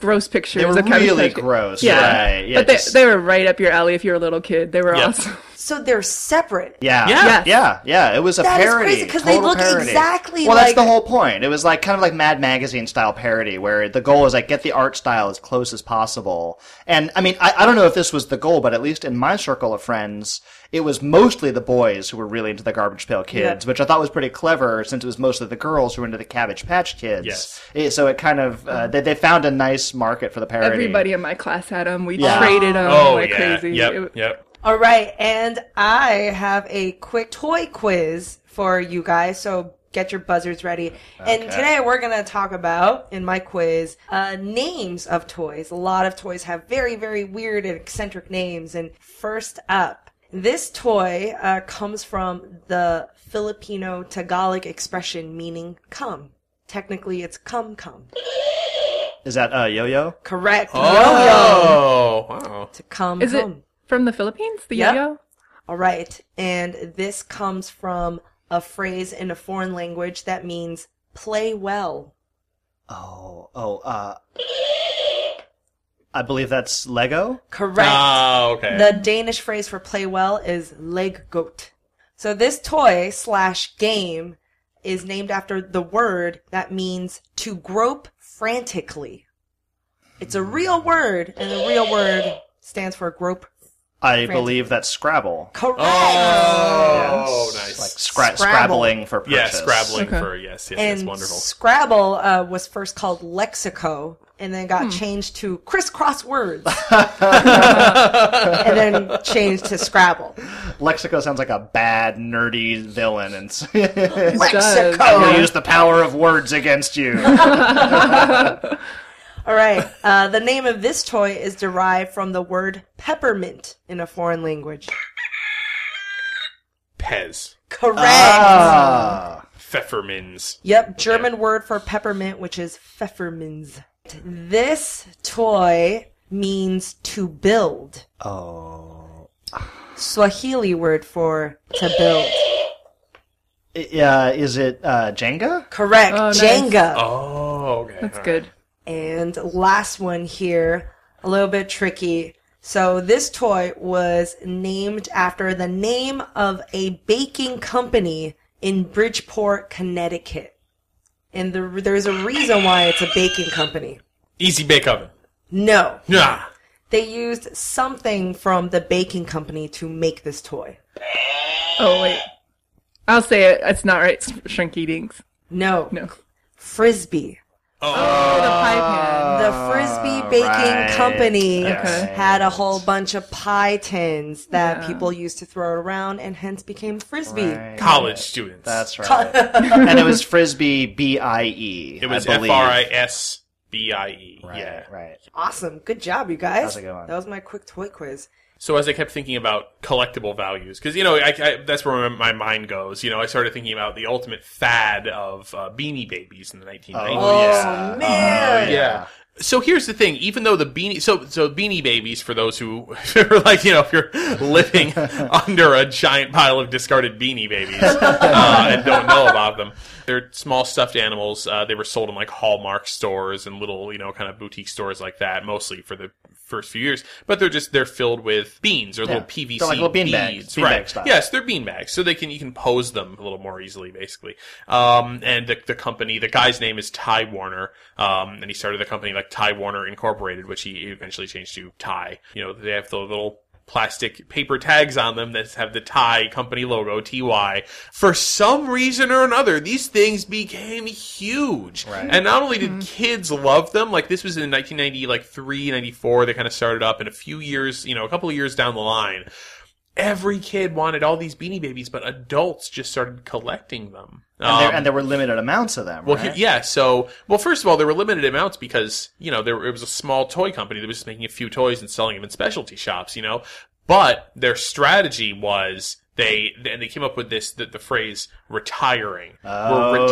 gross pictures. They were of Cabbage really Patch Kids. gross, Yeah, right, yeah, but they, just- they were right up your alley if you're a little kid. They were Yeah. awesome. So they're separate. Yeah. Yeah. Yes. Yeah, yeah. It was a That is parody. crazy, 'cause they total look parody. exactly well, like- that's the whole point. It was like kind of like Mad Magazine style parody, where the goal is like get the art style as close as possible. And I mean, I, I don't know if this was the goal, but at least in my circle of friends, it was mostly the boys who were really into the Garbage Pail Kids, Yeah. which I thought was pretty clever, since it was mostly the girls who were into the Cabbage Patch Kids. Yes. It- so it kind of uh, they, they found a nice market for the parody. Everybody in my class had them. We Yeah. traded them Oh, like yeah. crazy. Yep, It- yep. All right, and I have a quick toy quiz for you guys, so get your buzzers ready. And Okay. today we're going to talk about, in my quiz, uh, names of toys. A lot of toys have very, very weird and eccentric names. And first up, this toy uh, comes from the Filipino Tagalog expression meaning come. Technically, it's come, come. Is that uh, Yo-Yo? Correct. Yo-yo. Oh, wow. To come, Is it come. from the Philippines? The Yep. yo-yo? All right. And this comes from a phrase in a foreign language that means play well. Oh, oh, uh... I believe that's Lego? Correct. Oh, okay. The Danish phrase for play well is leggoat. So this toy slash game is named after the word that means to grope frantically. It's a real word, and the real word stands for grope. I Frantic. believe that's Scrabble. Correct. Oh, Yes. nice. Like scra- Scrabble. scrabbling for yeah, purchase. scrabbling Okay. for, yes, yes, And that's wonderful. Scrabble uh, was first called Lexico, and then got changed to crisscross words, and then changed to Scrabble. Lexico sounds like a bad, nerdy villain, and s- Lexico. I'm going to use the power of words against you. All right. Uh, the name of this toy is derived from the word peppermint in a foreign language. Pez. Correct. Ah. Pfeffermins. Yep, German word for peppermint, which is Pfefferminz. This toy means to build. Oh. Swahili word for to build. Uh, is it uh, Jenga? Correct. Oh, nice. Jenga. Oh, okay. That's all right. good. And last one here, a little bit tricky. So this toy was named after the name of a baking company in Bridgeport, Connecticut. And the, there's a reason why it's a baking company. Easy Bake Oven. No. Yeah. They used something from the baking company to make this toy. Oh, wait. I'll say it. It's not right. It's Shrinky Dinks. No. No. Frisbee. Oh, the pie pan. The Frisbee Baking right. Company Okay. had a whole bunch of pie tins that Yeah. people used to throw around and hence became Frisbee. Right. College students. That's right. And it was Frisbee B I E. It was I F believe. R I S B I E. Right, Yeah. right. Awesome. Good job, you guys. That was a good one. That was my quick toy quiz. So as I kept thinking about collectible values, because, you know, I, I, that's where my mind goes, you know, I started thinking about the ultimate fad of uh, Beanie Babies in the nineteen nineties. Oh, yeah. Oh, man. Yeah. So here's the thing. Even though the beanie, so so Beanie Babies, for those who are like, you know, if you're living under a giant pile of discarded Beanie Babies uh, and don't know about them, they're small stuffed animals. Uh, they were sold in like Hallmark stores and little, you know, kind of boutique stores like that, mostly for the first few years. But they're just they're filled with beans or Yeah. little P V C They're like little bean bags, beads, bean right? bag style. Yes, they're bean bags, so they can you can pose them a little more easily, basically. Um, and the, the company, the guy's name is Ty Warner, um, and he started the company like Ty Warner Incorporated, which he eventually changed to Ty. You know, they have the little plastic paper tags on them that have the Ty company logo, T Y. For some reason or another, these things became huge. Right. And not only did kids love them, like this was in nineteen ninety, like three, ninety-four, they kind of started up, and a few years, you know, a couple of years down the line, every kid wanted all these Beanie Babies, but adults just started collecting them. And, there, Um, and there were limited amounts of them, well, right? he- yeah. So, well, first of all, there were limited amounts because you know there it was a small toy company that was just making a few toys and selling them in specialty shops. You know, but their strategy was they and they came up with this the, the phrase retiring. Oh, We're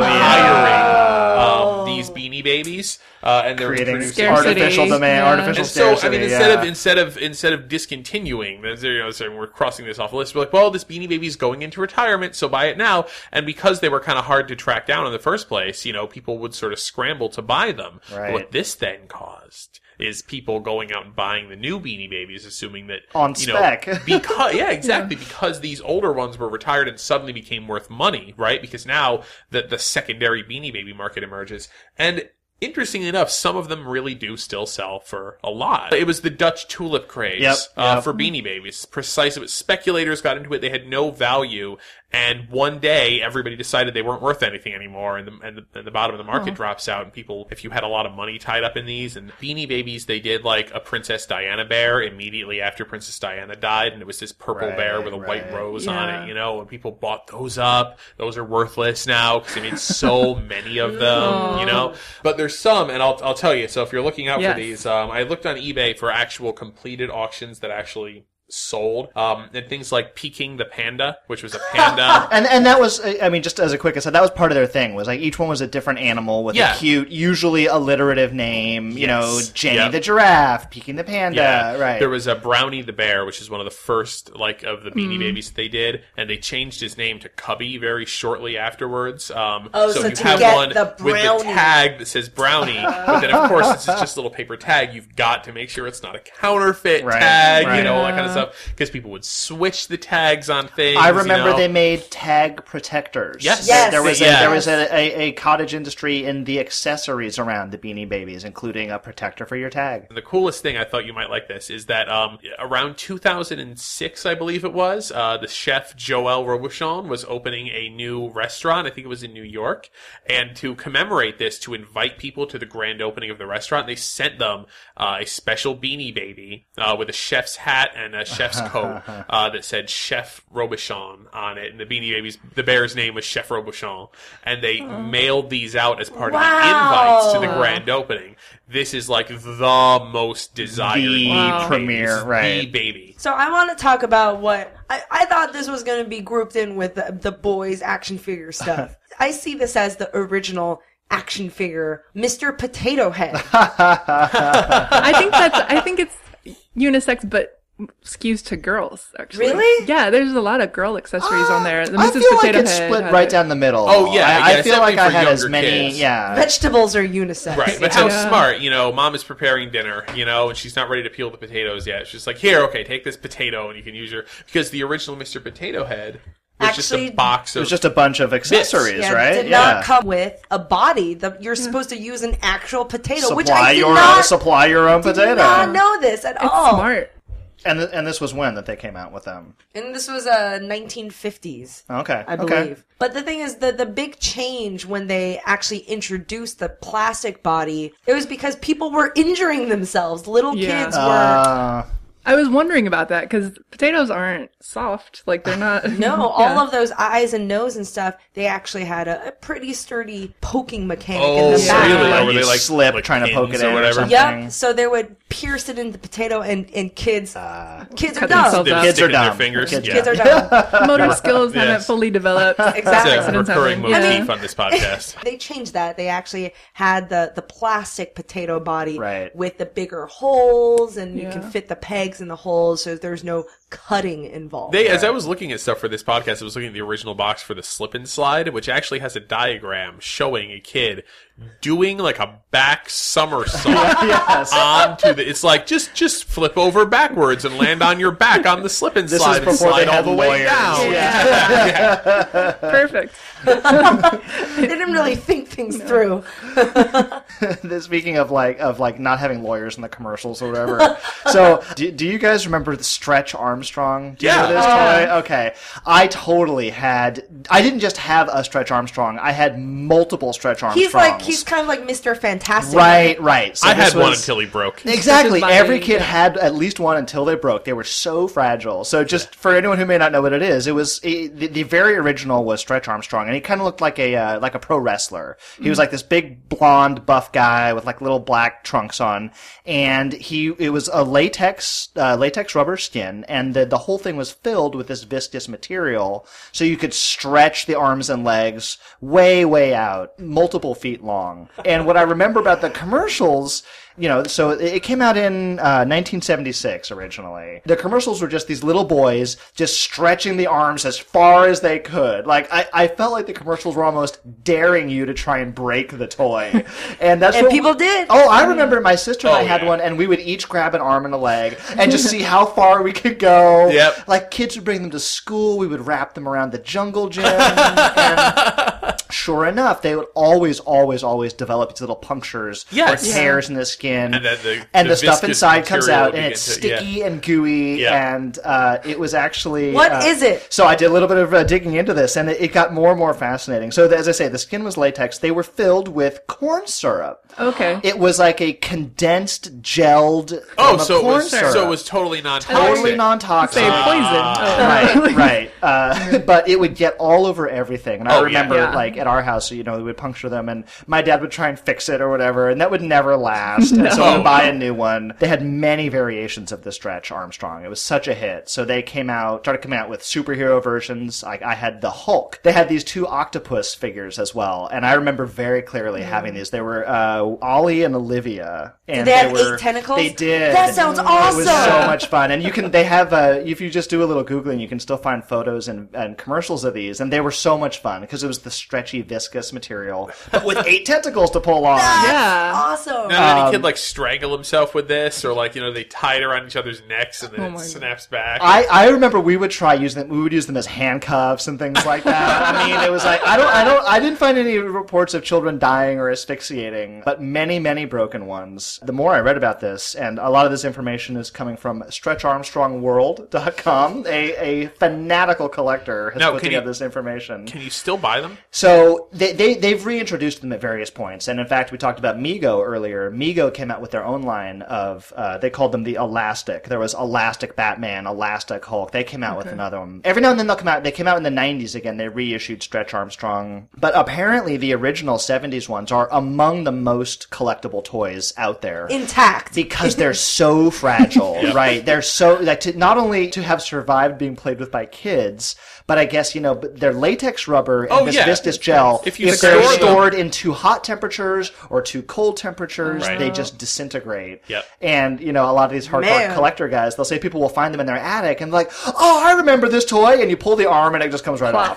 retiring um, these Beanie Babies, uh, and they're Creating introducing Scarcity. artificial demand, Yeah. artificial and so, scarcity. I mean, instead yeah. of instead of instead of discontinuing, there's, you know, saying we're crossing this off the list. We're like, well, this Beanie Baby's going into retirement, so buy it now. And because they were kind of hard to track down in the first place, you know, people would sort of scramble to buy them. Right. What this then caused is people going out and buying the new Beanie Babies, assuming that On you spec. know, because yeah, exactly, because these older ones were retired and suddenly became worth money, right? Because now the the secondary Beanie Baby market emerges, and interestingly enough, some of them really do still sell for a lot. It was the Dutch tulip craze Yep, uh, yep. for Beanie Babies. Precisely, speculators got into it; they had no value. And one day, everybody decided they weren't worth anything anymore, and the, and the, and the bottom of the market drops out, and people, if you had a lot of money tied up in these, and Beanie Babies, they did like a Princess Diana bear immediately after Princess Diana died, and it was this purple Right, bear with a white right. rose on Yeah. it, you know, and people bought those up. Those are worthless now, because they made so many of them, you know. But there's some, and I'll, I'll tell you, so if you're looking out Yes. for these, um, I looked on eBay for actual completed auctions that actually sold, um, and things like Peking the Panda, which was a panda. And and that was, I mean, just as a quick aside, that was part of their thing. Was like each one was a different animal with Yeah. a cute, usually alliterative name. You know, Yes. Jenny Yep. the giraffe, Peking the panda. Yeah, Right. There was a Brownie the bear, which is one of the first like of the Beanie Mm. Babies that they did, and they changed his name to Cubby very shortly afterwards. Um, Oh, so you to have get one the with the Brownie. tag that says Brownie, but then of course since it's just a little paper tag, you've got to make sure it's not a counterfeit Right, tag, right. you know, all that kind of Yeah. stuff, because people would switch the tags on things. I remember you know? they made tag protectors. Yes. Yes. There was a, Yeah. there was a, a, a cottage industry in the accessories around the Beanie Babies, including a protector for your tag. And the coolest thing, I thought you might like this, is that um, around two thousand six, I believe it was, uh, the chef Joël Robuchon was opening a new restaurant. I think it was in New York. And to commemorate this, to invite people to the grand opening of the restaurant, they sent them uh, a special Beanie Baby uh, with a chef's hat and a chef's coat uh, that said Chef Robuchon on it. And the Beanie Babies, the bear's name was Chef Robuchon. And they mailed these out as part of the Wow. invites to the grand opening. This is like the most desired The Wow. premiere, This is right. The baby. So I want to talk about what I, I thought this was going to be grouped in with the, the boys action figure stuff. I see this as the original action figure, Mister Potato Head. I think that's. I think it's unisex, but skews to girls. Actually, Really? Yeah, there's a lot of girl accessories on there. The I Missus feel Potato like it's Head split had right it. down the middle. Oh, yeah, I, yeah, I it's feel like I definitely for had as younger many. kids. Yeah. Vegetables are unisex. Right, but how Yeah. smart, you know, mom is preparing dinner, you know, and she's not ready to peel the potatoes yet. She's like, here, okay, take this potato and you can use your, because the original Mister Potato Head was Actually, just a box It of, was just a bunch of accessories, Yeah, right? did not come with a body. The, you're supposed to use an actual potato, supply which I did your not, supply your own did potato. not know this at It's all. smart. And th- and this was when that they came out with them. And this was uh, nineteen fifties. Okay, I okay. believe. But the thing is, the the big change when they actually introduced the plastic body, it was because people were injuring themselves. Little Yeah. kids were. Uh, I was wondering about that because potatoes aren't soft. Like they're not. No, all Yeah. of those eyes and nose and stuff, they actually had a, a pretty sturdy poking mechanic Oh, in the back. really? Like Or were you they like slip like trying to poke pins it or in or whatever? something. Yep. So they would pierce it into the potato, and, and kids, Uh, kids are cut dumb. themselves They up. would Kids stick are it in their dumb. fingers. Kids- yeah. Kids are dumb. Motor skills haven't Yes. fully developed. Exactly. It's a Accidents recurring happen. motif Yeah. on this podcast. They changed that. They actually had the, the plastic potato body Right. with the bigger holes, and you Yeah. can fit the pegs in the holes, so there's no cutting involved. They, as I was looking at stuff for this podcast, I was looking at the original box for the slip and slide, which actually has a diagram showing a kid doing like a back somersault yes. onto the. It's like just just flip over backwards and land on your back on the slip and This is slide and before slide they all had the way lawyers. down. Yeah. Perfect. They didn't really think things through. Speaking of like of like not having lawyers in the commercials or whatever. So, do, do you guys remember the Stretch Armstrong? Do you Yeah. know this toy? Okay, I totally had. I didn't just have a Stretch Armstrong. I had multiple Stretch Armstrongs. He's like he's kind of like Mister Fantastic. right, right. So I this had one was- until he broke. Exactly. exactly. body. Every kid Yeah. had at least one until they broke. They were so fragile. So just for anyone who may not know what it is, it was it, the, the very original was Stretch Armstrong, and he kind of looked like a uh, like a pro wrestler. He was like this big blonde buff guy with like little black trunks on, and he it was a latex uh, latex rubber skin, and the the whole thing was filled with this viscous material, so you could stretch the arms and legs way way out, multiple feet long. And what I remember about the commercials, you know, so it it came out in uh, nineteen seventy-six originally. The commercials were just these little boys just stretching the arms as far as they could. Like, I, I felt like the commercials were almost daring you to try and break the toy. And that's And what people did. Oh, I remember my sister and Oh, I had yeah. one, and we would each grab an arm and a leg and just see how far we could go. Yep. Like, kids would bring them to school. We would wrap them around the jungle gym. and sure enough, they would always, always, always develop these little punctures Yes. or Yeah. tears in the skin. And then the- and the the stuff viscous inside comes material out, and begin it's to- sticky and gooey, Yeah. and uh, it was actually... What uh, is it? So I did a little bit of uh, digging into this, and it, it got more and more fascinating. So as I say, the skin was latex. They were filled with corn syrup. Okay. It was like a condensed, gelled Oh, form of so it corn was syrup. so it was totally non-toxic. Totally non-toxic. Say poison. Oh. Right, right. Uh, but it would get all over everything. And I Oh, yeah. remember, Yeah. like, at our house, you know, we would puncture them, and my dad would try and fix it or whatever, and that would never last. And so we would buy a new one. They had many variations of the Stretch Armstrong. It was such a hit. So they came out, started coming out with superhero versions. Like, I had the Hulk. They had these two octopus figures as well, and I remember very clearly having these. They were uh, Ollie and Olivia. And Did they have were, eight tentacles? They did. That sounds awesome. It was so much fun, and you can. They have. Uh, if you just do a little googling, you can still find photos and, and commercials of these, and they were so much fun because it was the stretchy, viscous material, but with eight tentacles to pull on. Yeah. Awesome. Now, did any Um, kid like strangle himself with this, or like you know they tie it around each other's necks and then Oh it my God. snaps back? I, I remember we would try using them. We would use them as handcuffs and things like that. I mean, it was like I don't, I don't, I didn't find any reports of children dying or asphyxiating, but many, many broken ones. The more I read about this, and a lot of this information is coming from stretch armstrong world dot com, a, a fanatical collector has Now, put can together you- this information. Can you still buy them? So they, they, they've reintroduced them at various points. And in fact, we talked about Mego earlier. Mego came out with their own line of, uh, they called them the Elastic. There was Elastic Batman, Elastic Hulk. They came out with another one. Every now and then they'll come out. They came out in the nineties again. They reissued Stretch Armstrong. But apparently the original seventies ones are among the most collectible toys out there. Intact. Because they're so fragile, right? They're so like to, not only to have survived being played with by kids, but I guess you know, but they're latex rubber and Oh, this yeah. viscous gel. If you they're store them- stored in too hot temperatures or too cold temperatures, Right. they just disintegrate. Yep. And you know, a lot of these hardcore Man. collector guys, they'll say people will find them in their attic and like, oh, I remember this toy, and you pull the arm and it just comes right off.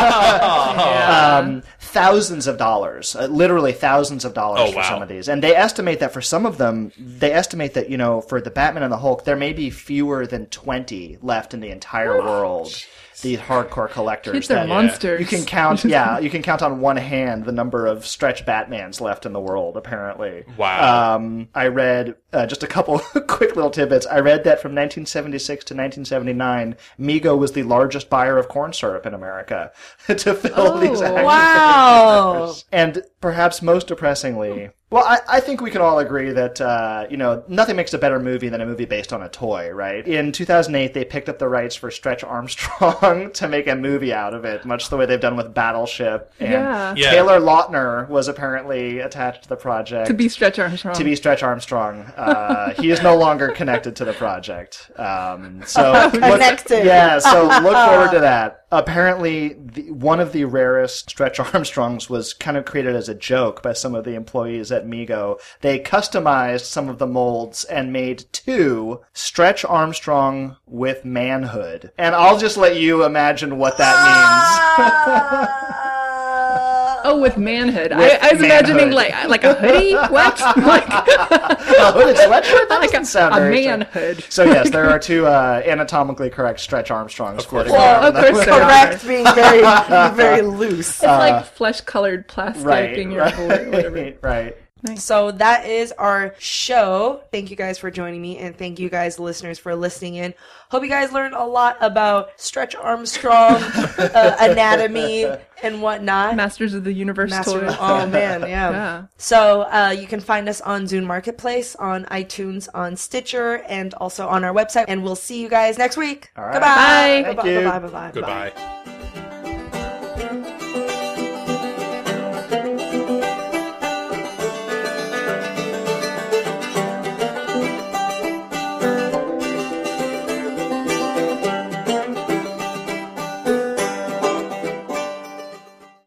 Yeah. um, thousands of dollars, uh, literally thousands of dollars Oh, for wow. some of these. And they estimate that for some of them, they estimate that, you know, for the Batman and the Hulk, there may be fewer than twenty left in the entire world. These hardcore collectors. Kids are that- monsters. You can count, yeah, you can count on one hand the number of stretch Batmans left in the world, apparently. Wow. Um, I read uh, just a couple quick little tidbits. I read that from nineteen seventy-six to nineteen seventy-nine, Mego was the largest buyer of corn syrup in America to fill Oh, these action wow. figures. And perhaps most depressingly, well, I, I think we can all agree that, uh, you know, nothing makes a better movie than a movie based on a toy, right? In two thousand eight, they picked up the rights for Stretch Armstrong to make a movie out of it, much the way they've done with Battleship. And Yeah. Yeah. Taylor Lautner was apparently attached to the project. To be Stretch Armstrong. To be Stretch Armstrong. Uh, he is no longer connected to the project. Um, so look- Connected. yeah, so look forward to that. Apparently, the, one of the rarest Stretch Armstrongs was kind of created as a joke by some of the employees at Mego. They customized some of the molds and made two Stretch Armstrong with manhood. And I'll just let you imagine what that Oh, with manhood. I, With I was imagining manhood. like like a hoodie. What? Like, means. A hooded sweatshirt? That like doesn't a, sound a very manhood. So yes, there are two uh, anatomically correct Stretch Armstrongs floating Well, around. of course there are. Correct being very, very loose. It's like flesh-colored plastic Right, in your right, whatever. right. Nice. So that is our show. Thank you guys for joining me, and thank you guys, listeners, for listening in. Hope you guys learned a lot about Stretch Armstrong, uh, anatomy, and whatnot. Masters of the Universe Master- toy. oh man, yeah. Yeah. So uh, you can find us on Zune Marketplace, on iTunes, on Stitcher, and also on our website. And we'll see you guys next week. All right. Goodbye. Bye. Thank Bye-bye. you. Bye-bye. Bye-bye. Goodbye.